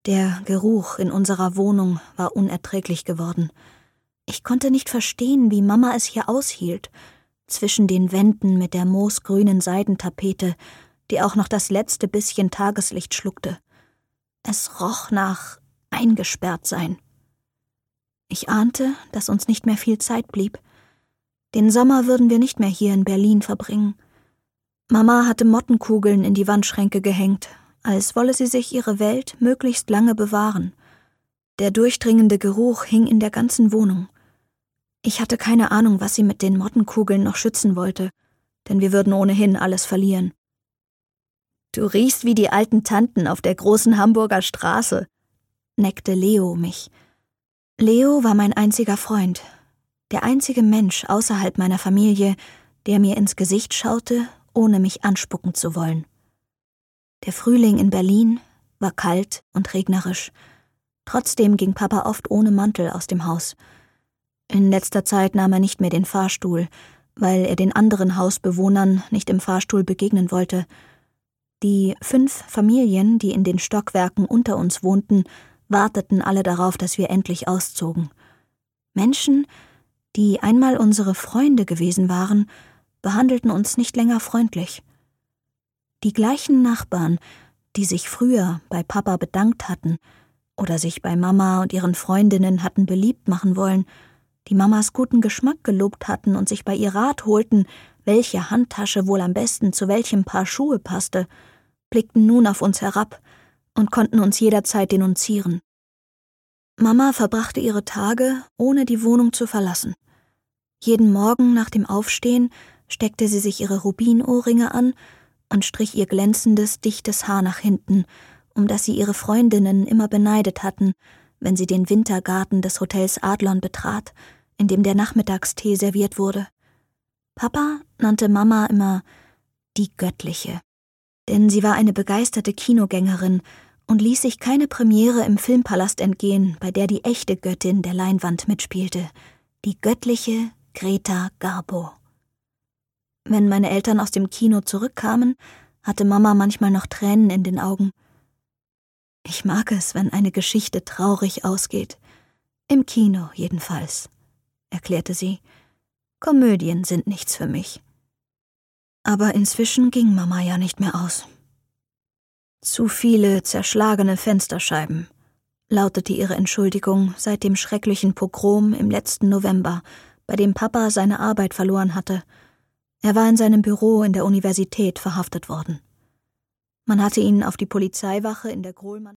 Der Geruch in unserer Wohnung war unerträglich geworden. Ich konnte nicht verstehen, wie Mama es hier aushielt, zwischen den Wänden mit der moosgrünen Seidentapete, die auch noch das letzte bisschen Tageslicht schluckte. Es roch nach Eingesperrtsein. Ich ahnte, dass uns nicht mehr viel Zeit blieb. Den Sommer würden wir nicht mehr hier in Berlin verbringen. Mama hatte Mottenkugeln in die Wandschränke gehängt, als wolle sie sich ihre Welt möglichst lange bewahren. Der durchdringende Geruch hing in der ganzen Wohnung. Ich hatte keine Ahnung, was sie mit den Mottenkugeln noch schützen wollte, denn wir würden ohnehin alles verlieren. »Du riechst wie die alten Tanten auf der großen Hamburger Straße«, neckte Leo mich. Leo war mein einziger Freund, der einzige Mensch außerhalb meiner Familie, der mir ins Gesicht schaute, ohne mich anspucken zu wollen. Der Frühling in Berlin war kalt und regnerisch. Trotzdem ging Papa oft ohne Mantel aus dem Haus. In letzter Zeit nahm er nicht mehr den Fahrstuhl, weil er den anderen Hausbewohnern nicht im Fahrstuhl begegnen wollte. Die 5 Familien, die in den Stockwerken unter uns wohnten, warteten alle darauf, dass wir endlich auszogen. Menschen, die einmal unsere Freunde gewesen waren, behandelten uns nicht länger freundlich. Die gleichen Nachbarn, die sich früher bei Papa bedankt hatten oder sich bei Mama und ihren Freundinnen hatten beliebt machen wollen, die Mamas guten Geschmack gelobt hatten und sich bei ihr Rat holten, welche Handtasche wohl am besten zu welchem Paar Schuhe passte, blickten nun auf uns herab und konnten uns jederzeit denunzieren. Mama verbrachte ihre Tage, ohne die Wohnung zu verlassen. Jeden Morgen nach dem Aufstehen steckte sie sich ihre Rubinohrringe an und strich ihr glänzendes, dichtes Haar nach hinten, um das sie ihre Freundinnen immer beneidet hatten, wenn sie den Wintergarten des Hotels Adlon betrat, in dem der Nachmittagstee serviert wurde. Papa nannte Mama immer die Göttliche, denn sie war eine begeisterte Kinogängerin und ließ sich keine Premiere im Filmpalast entgehen, bei der die echte Göttin der Leinwand mitspielte, die göttliche Greta Garbo. Wenn meine Eltern aus dem Kino zurückkamen, hatte Mama manchmal noch Tränen in den Augen. Ich mag es, wenn eine Geschichte traurig ausgeht. Im Kino jedenfalls, erklärte sie. Komödien sind nichts für mich. Aber inzwischen ging Mama ja nicht mehr aus. Zu viele zerschlagene Fensterscheiben, lautete ihre Entschuldigung seit dem schrecklichen Pogrom im letzten November, bei dem Papa seine Arbeit verloren hatte. Er war in seinem Büro in der Universität verhaftet worden. Man hatte ihn auf die Polizeiwache in der Grohlmann